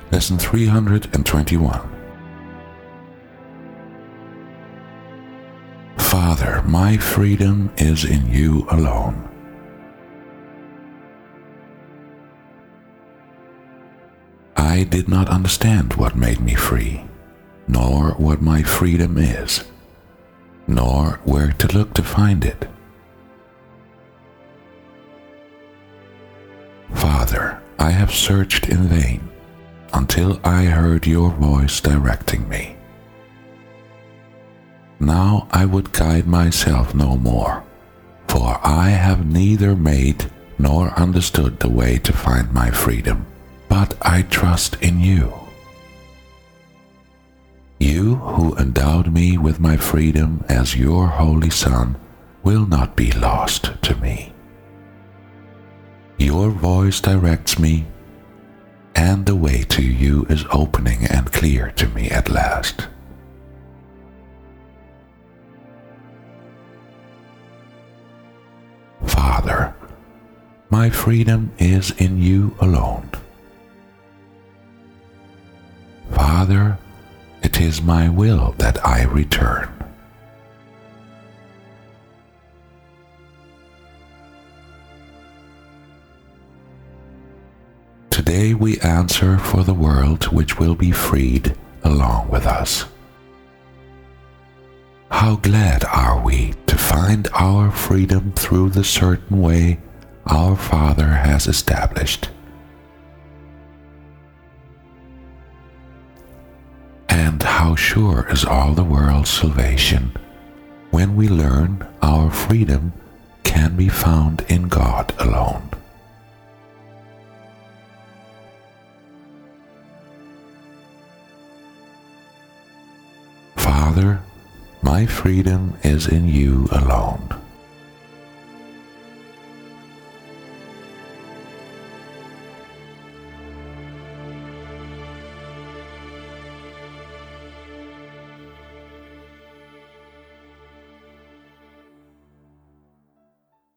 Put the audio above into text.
Lesson 321. Father, my freedom is in you alone. I did not understand what made me free, nor what my freedom is, nor where to look to find it. Father, I have searched in vain until I heard your voice directing me. Now I would guide myself no more, for I have neither made nor understood the way to find my freedom, but I trust in you. You who endowed me with my freedom as your holy Son will not be lost to me. Your voice directs me, and the way to you is opening and clear to me at last. Father, my freedom is in you alone. Father, it is my will that I return. Today we answer for the world which will be freed along with us. How glad are we to find our freedom through the certain way our Father has established. And how sure is all the world's salvation when we learn our freedom can be found in God alone. Father, my freedom is in you alone.